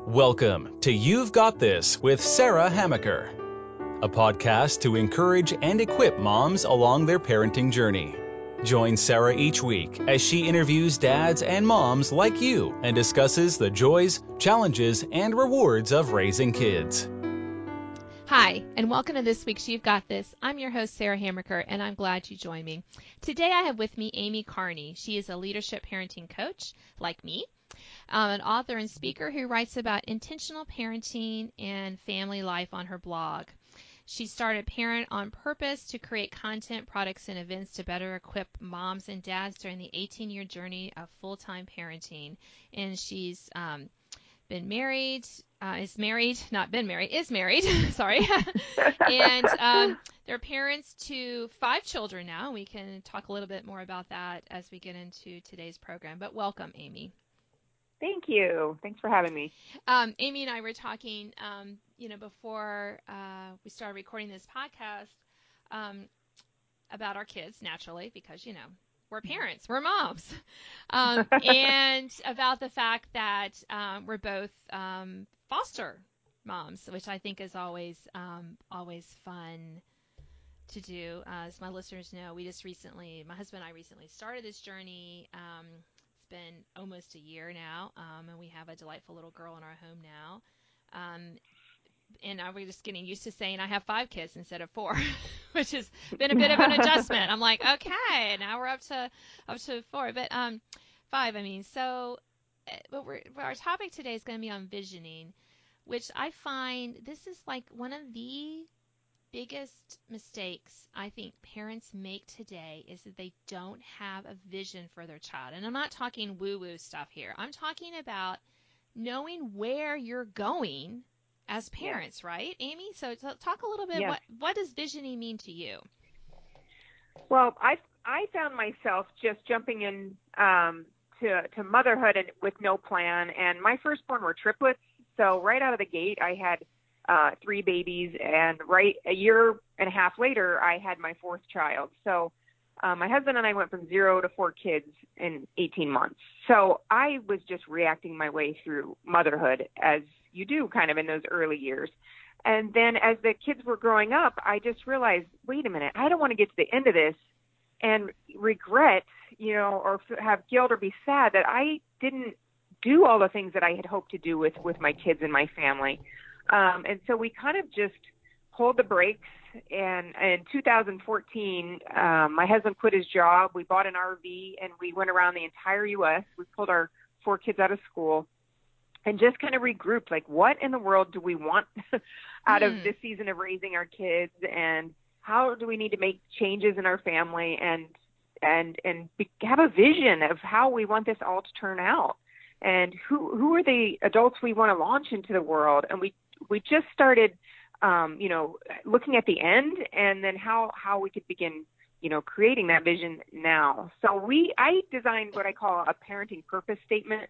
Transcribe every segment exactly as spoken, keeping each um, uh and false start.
Welcome to You've Got This with Sarah Hamaker, a podcast to encourage and equip moms along their parenting journey. Join Sarah each week as she interviews dads and moms like you and discusses the joys, challenges, and rewards of raising kids. Hi, and welcome to this week's You've Got This. I'm your host, Sarah Hamaker, and I'm glad you joined me. Today I have with me Amy Carney. She is a leadership parenting coach, like me, um, an author and speaker who writes about intentional parenting and family life on her blog. She started Parent on Purpose to create content, products, and events to better equip moms and dads during the eighteen-year journey of full-time parenting. And she's um, been married, uh, is married, not been married, is married, sorry. and um, they're parents to five children now. We can talk a little bit more about that as we get into today's program. But welcome, Amy. Thank you. Thanks for having me. Um, Amy and I were talking, um, you know, before uh, we started recording this podcast um, about our kids, naturally, because, you know, we're parents, we're moms, um, and about the fact that um, we're both um, foster moms, which I think is always um, always fun to do. Uh, as my listeners know, we just recently, my husband and I recently started this journey. Um, it's been almost a year now, um, and we have a delightful little girl in our home now. Um, and I was just getting used to saying I have five kids instead of four, which has been a bit of an adjustment. I'm like, okay, now we're up to up to four, but um, five. I mean, so, but we're, our topic today is going to be on visioning, which I find this is like one of the biggest mistakes I think parents make today is that they don't have a vision for their child. And I'm not talking woo-woo stuff here. I'm talking about knowing where you're going as parents, yes. Right, Amy? So t- talk a little bit, yes. what what does visioning mean to you? Well, I I found myself just jumping in um, to, to motherhood and with no plan. And my firstborn were triplets. So right out of the gate, I had uh, three babies. And right a year and a half later, I had my fourth child. So uh, my husband and I went from zero to four kids in eighteen months. So I was just reacting my way through motherhood as you do kind of in those early years. And then as the kids were growing up, I just realized, wait a minute, I don't want to get to the end of this and regret, you know, or have guilt or be sad that I didn't do all the things that I had hoped to do with, with my kids and my family. Um, and so we kind of just pulled the brakes. And in two thousand fourteen, um, my husband quit his job. We bought an R V and we went around the entire U S. We pulled our four kids out of school and just kind of regrouped, like, what in the world do we want out mm. of this season of raising our kids, and how do we need to make changes in our family, and and and be, have a vision of how we want this all to turn out, and who who are the adults we want to launch into the world. And we we just started, um, you know, looking at the end, and then how how we could begin, you know, creating that vision now. So we I designed what I call a parenting purpose statement.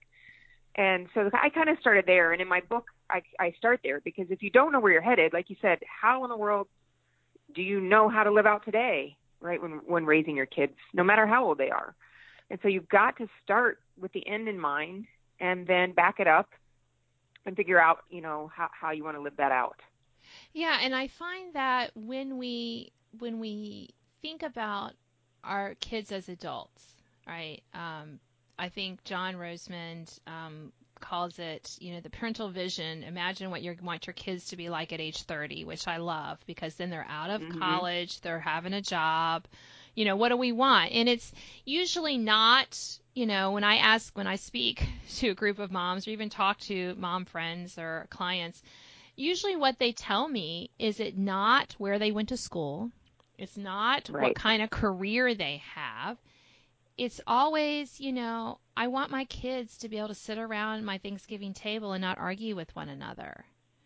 And so I kind of started there. And in my book, I, I start there because if you don't know where you're headed, like you said, how in the world do you know how to live out today, right, when, when raising your kids, no matter how old they are? And so you've got to start with the end in mind and then back it up and figure out, you know, how, how you want to live that out. Yeah, and I find that when we when we think about our kids as adults, right, um, I think John Rosemond um, calls it, you know, the parental vision. Imagine what you want your kids to be like at age thirty, which I love because then they're out of mm-hmm. college, they're having a job. You know, what do we want? And it's usually not, you know, when I ask, when I speak to a group of moms or even talk to mom friends or clients, usually what they tell me is it not where they went to school. It's not right. what kind of career they have. It's always, you know, I want my kids to be able to sit around my Thanksgiving table and not argue with one another.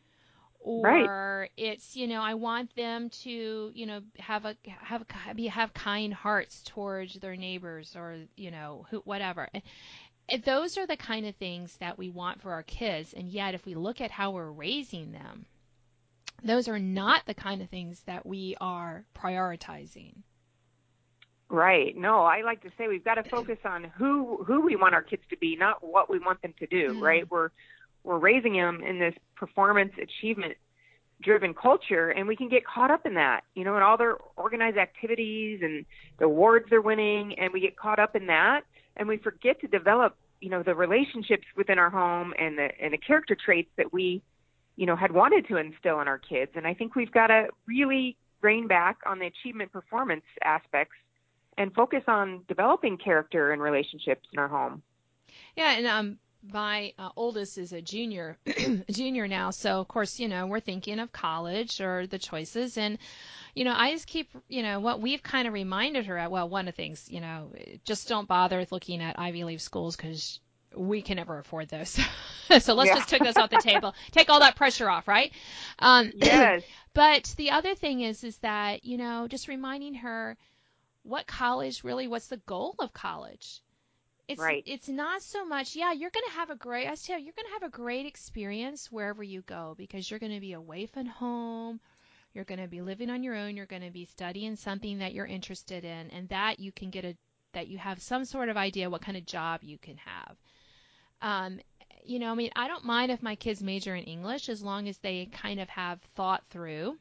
Or right. it's, you know, I want them to, you know, have a have be have kind hearts towards their neighbors or, you know, who, whatever. And those are the kind of things that we want for our kids. And yet, if we look at how we're raising them, those are not the kind of things that we are prioritizing. Right. No, I like to say we've got to focus on who who we want our kids to be, not what we want them to do, mm. right? We're we're raising them in this performance achievement driven culture, and we can get caught up in that, you know, and all their organized activities and the awards they're winning, and we get caught up in that, and we forget to develop, you know, the relationships within our home and the and the character traits that we, you know, had wanted to instill in our kids. And I think we've got to really rein back on the achievement performance aspects and focus on developing character and relationships in our home. Yeah, and um, my uh, oldest is a junior, a junior now. So of course, you know, we're thinking of college or the choices, and you know, I just keep, you know, what we've kind of reminded her at. Well, one of the things, you know, just don't bother looking at Ivy League schools because we can never afford those. So let's Yeah. just take those off the table, take all that pressure off, right? Um, Yes. But the other thing is, is that, you know, just reminding her what college really, what's the goal of college? It's Right. it's not so much, yeah, you're going to have a great, I tell you, you're going to have a great experience wherever you go because you're going to be away from home. You're going to be living on your own. You're going to be studying something that you're interested in, and that you can get a, that you have some sort of idea what kind of job you can have. Um, you know, I mean, I don't mind if my kids major in English as long as they kind of have thought through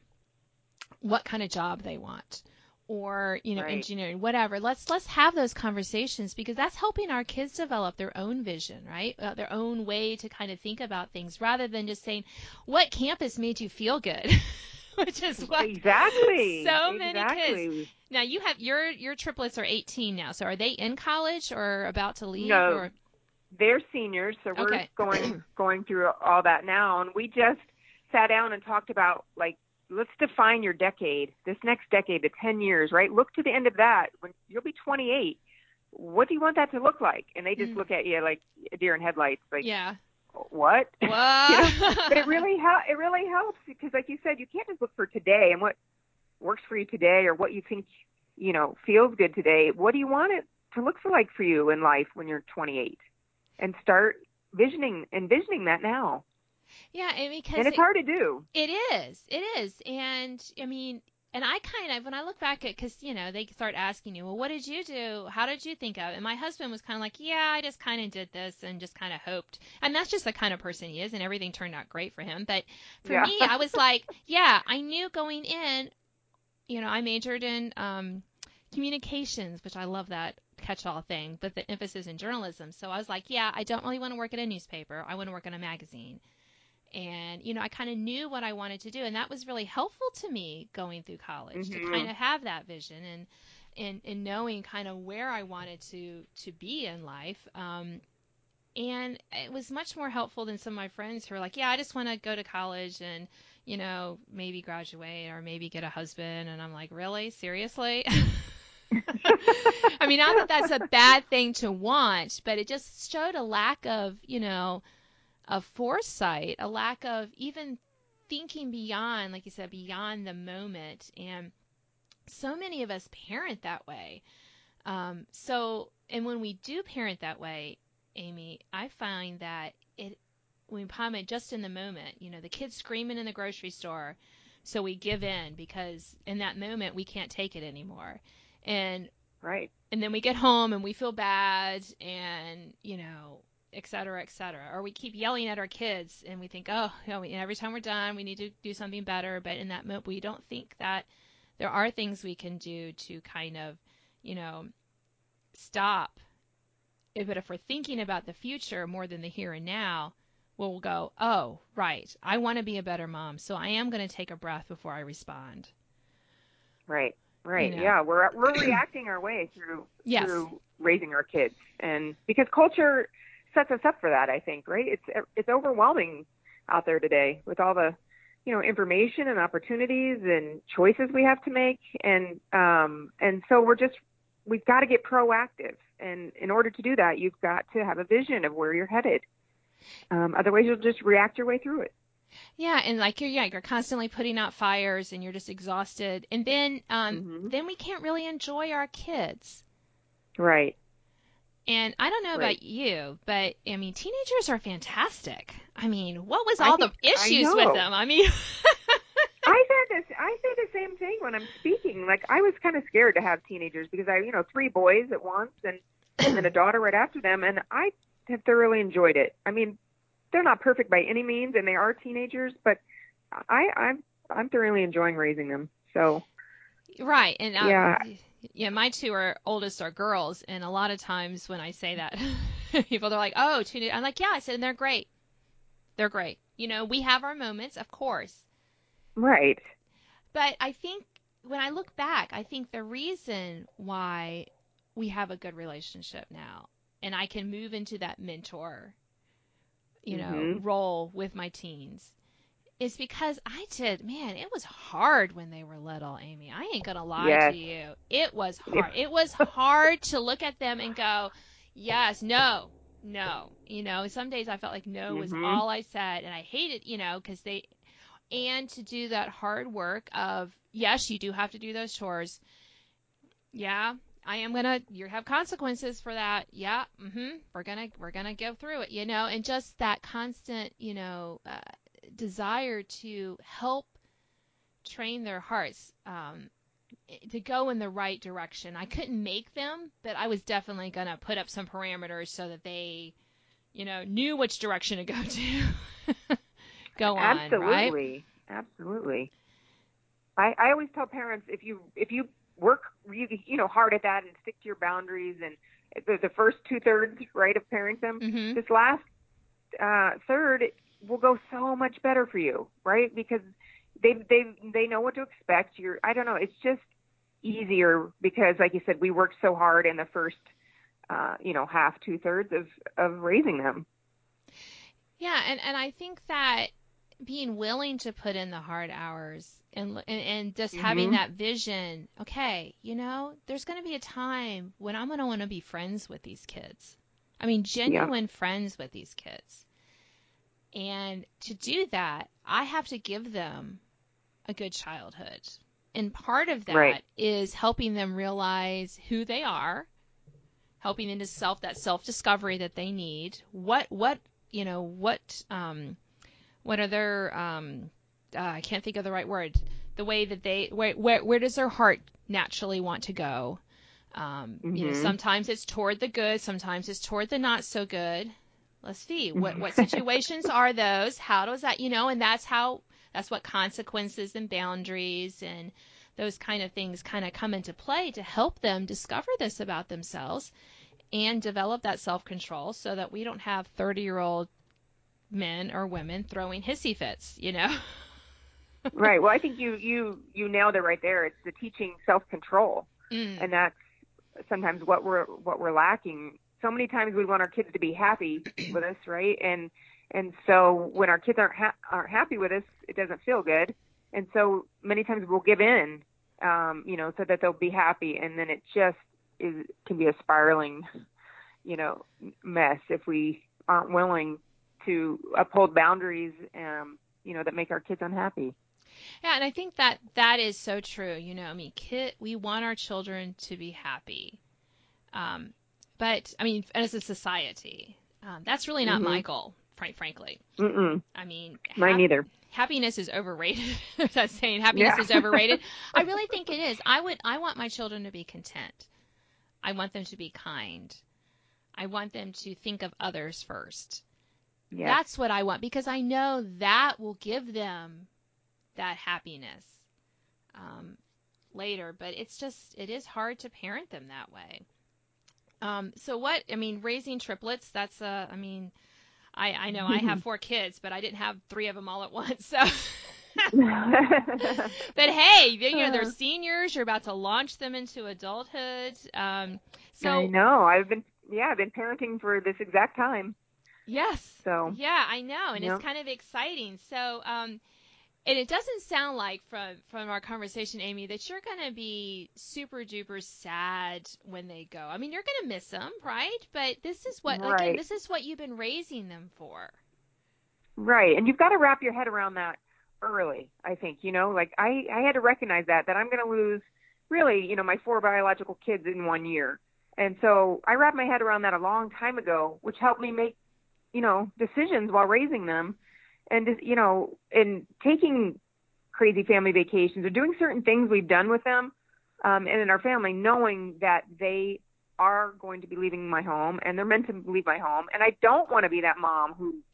what kind of job they want, or you know, Right. engineering, whatever. Let's let's have those conversations because that's helping our kids develop their own vision, right? Uh, their own way to kind of think about things, rather than just saying, "What campus made you feel good?" Which is what Exactly. so many kids. Exactly. Now you have your your triplets are eighteen now, so are they in college or about to leave No, or? they're seniors, so we're Okay. going going through all that now, and we just sat down and talked about, like, let's define your decade, this next decade, the ten years, right? Look to the end of that when you'll be twenty-eight. What do you want that to look like? And they just Mm. look at you like a deer in headlights, like, Yeah. what? What? You know? But it really hel- it really helps because, like you said, you can't just look for today and what works for you today or what you think, you know, feels good today. What do you want it to look for, like, for you in life when you're twenty-eight? And start visioning envisioning that now. Yeah, and because And it's it, hard to do. it is, it is, and I mean, and I kind of when I look back at, because you know they start asking you, well, what did you do? How did you think of it? And my husband was kind of like, yeah, I just kind of did this and just kind of hoped, and that's just the kind of person he is, and everything turned out great for him. But for Yeah. me, I was like, yeah, I knew going in, you know, I majored in um, communications, which I love that catch-all thing, but the emphasis in journalism. So I was like, yeah, I don't really want to work at a newspaper. I want to work in a magazine. And, you know, I kind of knew what I wanted to do. And that was really helpful to me going through college to kind Mm-hmm. of have that vision and, and, and knowing kind of where I wanted to, to be in life. Um, and it was much more helpful than some of my friends who were like, yeah, I just want to go to college and, you know, maybe graduate or maybe get a husband. And I'm like, really? Seriously? I mean, not that that's a bad thing to want, but it just showed a lack of, you know, of foresight, a lack of even thinking beyond, like you said, beyond the moment. And so many of us parent that way. Um, so, and when we do parent that way, Amy, I find that it, we parent just in the moment, you know, the kid's screaming in the grocery store. So we give in because in that moment we can't take it anymore. And Right. and then we get home and we feel bad and, you know, et cetera, et cetera. Or we keep yelling at our kids and we think, oh, you know, every time we're done, we need to do something better. But in that moment, we don't think that there are things we can do to kind of, you know, stop. But if we're thinking about the future more than the here and now, we'll go, oh, right, I want to be a better mom. So I am going to take a breath before I respond. Right. You Right. know, Yeah. We're we're reacting our way through yes. through raising our kids, and because culture sets us up for that, I think. Right. It's it's overwhelming out there today with all the, you know, information and opportunities and choices we have to make, and um and so we're just we've got to get proactive, and in order to do that, you've got to have a vision of where you're headed. Um, otherwise, you'll just react your way through it. Yeah, and like you're yeah, you're constantly putting out fires and you're just exhausted. And then um Mm-hmm. then we can't really enjoy our kids. Right. And I don't know Right. about you, but I mean teenagers are fantastic. I mean, what was I all the think I issues with know. them? I mean I said this. I say the same thing when I'm speaking. Like, I was kind of scared to have teenagers because I, you know, three boys at once and, and then a daughter right after them, and I have thoroughly enjoyed it. I mean, they're not perfect by any means, and they are teenagers, but I, I'm, I'm thoroughly enjoying raising them. So. Right. And, um, yeah. Yeah, my two are oldest are girls, and a lot of times when I say that, people are like, "Oh, two new." I'm like, "Yeah," I said, and they're great. They're great. You know, we have our moments, of course. Right. But I think when I look back, I think the reason why we have a good relationship now, and I can move into that mentor, you know, Mm-hmm. role with my teens, is because I did, man, it was hard when they were little, Amy. I ain't going to lie Yes. to you. It was hard. It was hard to look at them and go, yes, no, no. You know, some days I felt like no was Mm-hmm. all I said, and I hated, you know, because they, and to do that hard work of, yes, you do have to do those chores. Yeah, I am gonna. You have consequences for that. Yeah, mm-hmm. We're gonna we're gonna go through it, you know, and just that constant, you know, uh, desire to help train their hearts um, to go in the right direction. I couldn't make them, but I was definitely gonna put up some parameters so that they, you know, knew which direction to go to. Go on, right? Absolutely. Absolutely. I, I always tell parents, if you if you work really, you know, hard at that and stick to your boundaries, and the, the first two thirds, right, of parenting them, Mm-hmm. this last uh, third will go so much better for you, right? Because they they they know what to expect. You're I don't know. It's just easier because, like you said, we worked so hard in the first, uh, you know, half two thirds of of raising them. Yeah, and and I think that being willing to put in the hard hours and and, and just having Mm-hmm. that vision, okay, you know, there's going to be a time when I'm going to want to be friends with these kids. I mean, Yeah. genuine friends with these kids. And to do that, I have to give them a good childhood. And part of that Right. is helping them realize who they are, helping them to self that self-discovery that they need. What what, you know, what um what are their um uh, I can't think of the right word. The way that they where where where does their heart naturally want to go? Um, you know, Mm-hmm. sometimes it's toward the good, sometimes it's toward the not so good. Let's see, what what situations are those? How does that, you know, and that's how that's what consequences and boundaries and those kind of things kind of come into play to help them discover this about themselves and develop that self-control so that we don't have thirty-year-old men or women throwing hissy fits, you know? Right. Well, I think you you you nailed it right there. It's the teaching self-control, Mm. and that's sometimes what we're what we're lacking. So many times we want our kids to be happy with us, right? And and so when our kids aren't ha- aren't happy with us, it doesn't feel good. And so many times we'll give in, um, you know, so that they'll be happy, and then it just is can be a spiraling, you know, mess if we aren't willing to uphold boundaries, um, you know, that make our kids unhappy. Yeah, and I think that that is so true. You know, I mean, kid, we want our children to be happy. Um, but I mean, as a society, um, that's really not Mm-hmm. my goal, frank, frankly. Mm-mm. I mean, Mine hap- neither. happiness is overrated. That's saying happiness Yeah. is overrated. I really think it is. I would, I want my children to be content. I want them to be kind. I want them to think of others first. Yes. That's what I want because I know that will give them that happiness um, later. But it's just, it is hard to parent them that way. Um, so what, I mean, raising triplets, that's, uh, I mean, I, I know I have four kids, but I didn't have three of them all at once. So, but hey, you know, they're seniors. You're about to launch them into adulthood. Um, so I know. I've been, yeah, I've been parenting for this exact time. yes, So, yeah, I know, and yeah. it's kind of exciting. So, um, and it doesn't sound like from from our conversation, Amy, that you're going to be super duper sad when they go. I mean, you're going to miss them, right? But this is what, Right. again, this is what you've been raising them for. Right. And you've got to wrap your head around that early, I think, you know, like I, I had to recognize that, that I'm going to lose really, you know, my four biological kids in one year. And so I wrapped my head around that a long time ago, which helped me make, you know, decisions while raising them. And, you know, in taking crazy family vacations or doing certain things we've done with them um, and in our family, knowing that they are going to be leaving my home and they're meant to leave my home. And I don't want to be that mom who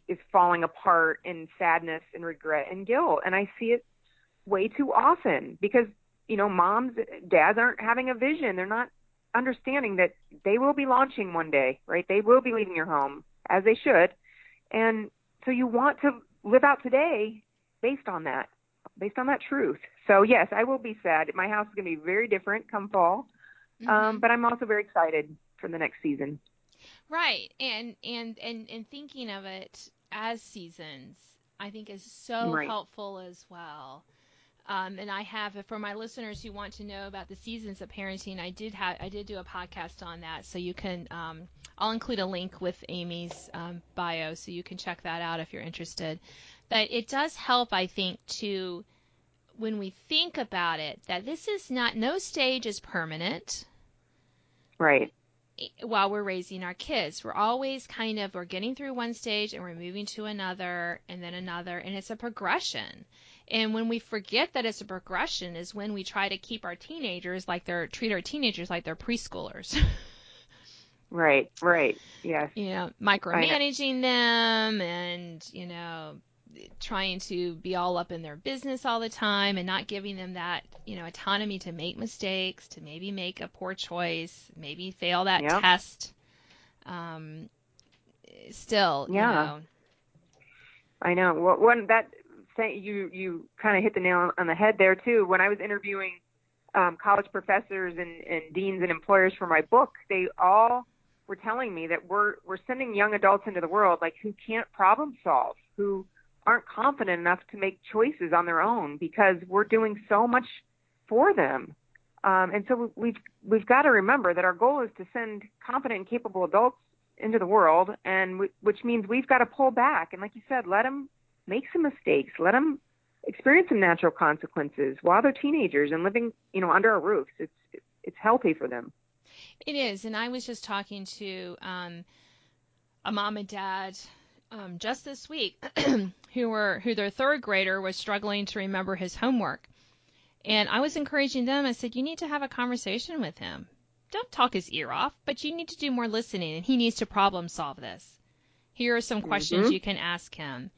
is falling apart in sadness and regret and guilt. And I see it way too often because, you know, moms, dads aren't having a vision. They're not understanding that they will be launching one day, right? They will be leaving your home, as they should. And so you want to live out today based on that, based on that truth. So yes, I will be sad. My house is going to be very different come fall. Mm-hmm. Um, but I'm also very excited for the next season. Right. And, and, and, and thinking of it as seasons, I think is so right. helpful as well. Um, and I have, for my listeners who want to know about the seasons of parenting, I did have, I did do a podcast on that. So you can, um, I'll include a link with Amy's um, bio, so you can check that out if you're interested. But it does help, I think, to, when we think about it, that this is not, no stage is permanent. Right. While we're raising our kids, we're always kind of, we're getting through one stage and we're moving to another and then another, and it's a progression. And when we forget that it's a progression is when we try to keep our teenagers like they're, treat our teenagers like they're preschoolers. Right, right, yes. You know, micromanaging them and, you know, trying to be all up in their business all the time and not giving them that, you know, autonomy to make mistakes, to maybe make a poor choice, maybe fail that yep. test. Um, still, yeah. you know. I know. Well, one that thing, you you kind of hit the nail on the head there too. When I was interviewing um, college professors and, and deans and employers for my book, they all were telling me that we're we're sending young adults into the world like who can't problem solve, who aren't confident enough to make choices on their own because we're doing so much for them. Um, and so we've we've got to remember that our goal is to send confident and capable adults into the world, and we, which means we've got to pull back. And like you said, let them make some mistakes, let them experience some natural consequences while they're teenagers and living, you know, under our roofs. It's it's healthy for them. It is. And I was just talking to um, a mom and dad um, just this week who were who their third grader was struggling to remember his homework. And I was encouraging them. I said, you need to have a conversation with him. Don't talk his ear off, but you need to do more listening, and he needs to problem solve this. Here are some questions mm-hmm. you can ask him.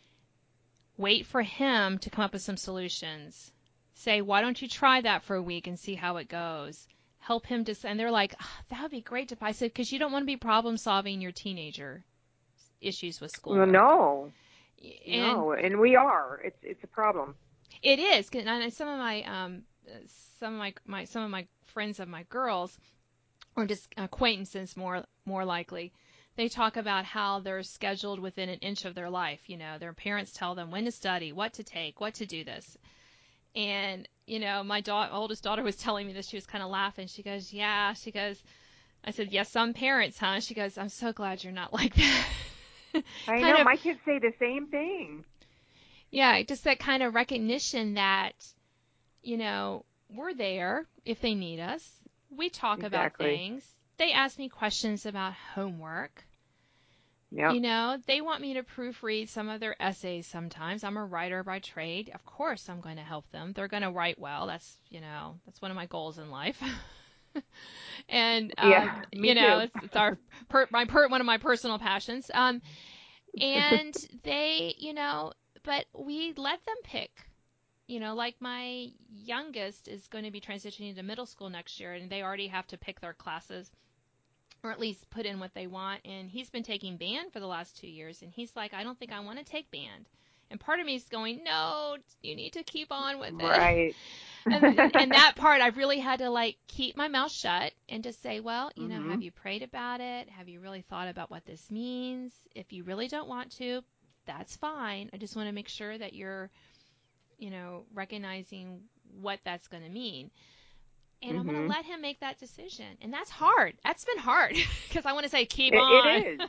Wait for him to come up with some solutions. Say, why don't you try that for a week and see how it goes? Help him to, and they're like, oh, that would be great. To, I said, because you don't want to be problem solving your teenager issues with school. Well, no, and, no, and we are. It's it's a problem. It is. And some of my um, some of my, my some of my friends of my girls, or just acquaintances more more likely, they talk about how they're scheduled within an inch of their life. You know, their parents tell them when to study, what to take, what to do this. And, you know, my da- oldest daughter was telling me this. She was kind of laughing. She goes, yeah. She goes, I said, yes, yeah, some parents, huh? She goes, I'm so glad you're not like that. I know. Of, my kids say the same thing. Yeah, just that kind of recognition that, you know, we're there if they need us. We talk exactly. about things. They ask me questions about homework. Yep. You know, they want me to proofread some of their essays sometimes. I'm a writer by trade. Of course I'm going to help them. They're going to write well. That's, you know, that's one of my goals in life. and, uh, yeah, me you know, too. it's, it's our, per, my per, one of my personal passions. Um, and they, you know, but we let them pick. You know, like my youngest is going to be transitioning to middle school next year, and they already have to pick their classes, or at least put in what they want. And he's been taking band for the last two years, and he's like, I don't think I want to take band. And part of me is going, no, you need to keep on with it. Right. and, and that part, I really had to like keep my mouth shut and just say, well, you mm-hmm. know, have you prayed about it? Have you really thought about what this means? If you really don't want to, that's fine. I just want to make sure that you're, you know, recognizing what that's going to mean. And mm-hmm. I'm going to let him make that decision. And that's hard. That's been hard because I want to say, keep it, on. It is.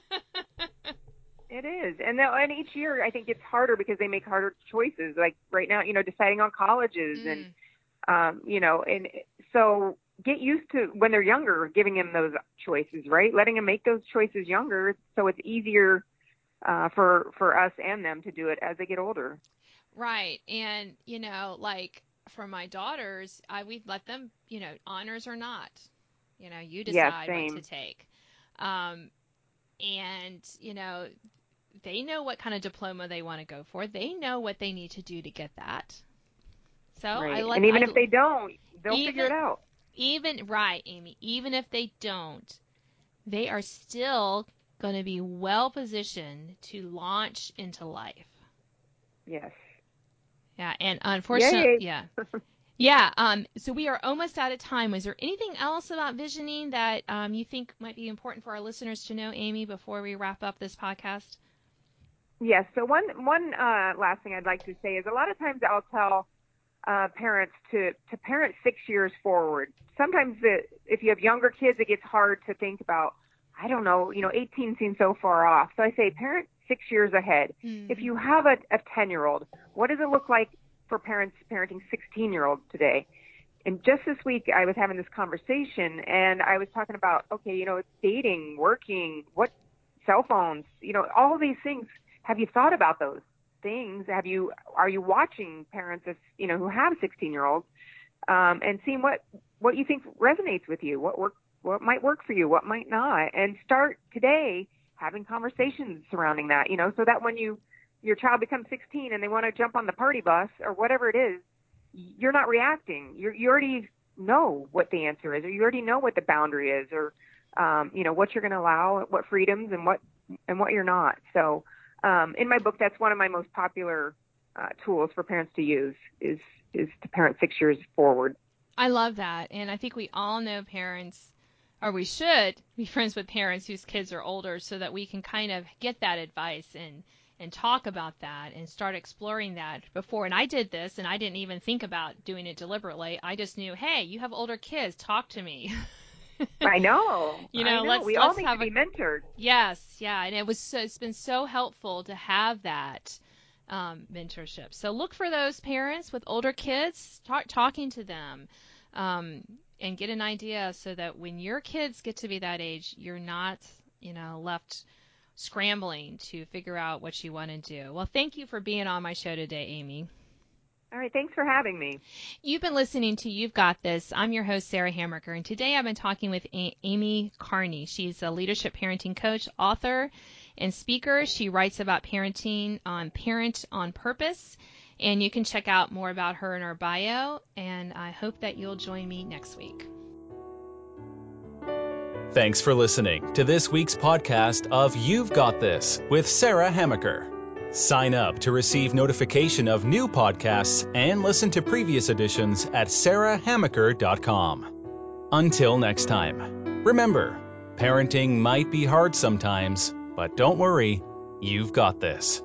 It is. And, and each year I think it's harder because they make harder choices. Like right now, you know, deciding on colleges mm. and, um, you know, and so get used to when they're younger, giving them those choices, right? Letting them make those choices younger so it's easier uh, for, for us and them to do it as they get older. Right. And, you know, like for my daughters, I we let them, you know, honors or not. You know, you decide yeah, what to take. Um, and, you know, they know what kind of diploma they want to go for. They know what they need to do to get that. So right. I let, and even I, if they don't, they'll even, figure it out. Even, right, Amy, even if they don't, they are still going to be well positioned to launch into life. Yes. Yeah, and unfortunately, Yay. yeah. Yeah, um, so we are almost out of time. Is there anything else about visioning that um, you think might be important for our listeners to know, Amy, before we wrap up this podcast? Yes. So one one uh, last thing I'd like to say is a lot of times I'll tell uh, parents to, to parent six years forward. Sometimes the, if you have younger kids, it gets hard to think about, I don't know, you know, eighteen seems so far off. So I say parent six years ahead. Mm-hmm. If you have a, a ten-year-old, what does it look like for parents parenting sixteen-year-olds today? And just this week, I was having this conversation, and I was talking about, okay, you know, it's dating, working, what, cell phones, you know, all these things. Have you thought about those things? Have you, are you watching parents, of, you know, who have sixteen-year-olds, um, and seeing what, what you think resonates with you, what work, what might work for you, what might not, and start today having conversations surrounding that, you know, so that when you, your child becomes sixteen and they want to jump on the party bus or whatever it is, you're not reacting. You're, you already know what the answer is, or you already know what the boundary is, or, um, you know, what you're going to allow, what freedoms and what, and what you're not. So, um, in my book, that's one of my most popular uh, tools for parents to use is, is to parent six years forward. I love that. And I think we all know parents, or we should be friends with parents whose kids are older so that we can kind of get that advice and, and talk about that and start exploring that before. And I did this, and I didn't even think about doing it deliberately. I just knew, hey, you have older kids, talk to me. I know. You know, I know. let's we let's all need have to be a, mentored. Yes, yeah, and it was so, it's been so helpful to have that um, mentorship. So look for those parents with older kids, start talking to them, um, and get an idea so that when your kids get to be that age, you're not, you know, left scrambling to figure out what you want to do. Well, thank you for being on my show today, Amy. All right, thanks for having me. You've been listening to You've Got This. I'm your host, Sarah Hammaker, and today I've been talking with a- Amy Carney. She's a leadership parenting coach, author, and speaker. She writes about parenting on Parent on Purpose, and you can check out more about her in our bio, and I hope that you'll join me next week. Thanks for listening to this week's podcast of You've Got This with Sarah Hammaker. Sign up to receive notification of new podcasts and listen to previous editions at sarah hammaker dot com. Until next time, remember, parenting might be hard sometimes, but don't worry, you've got this.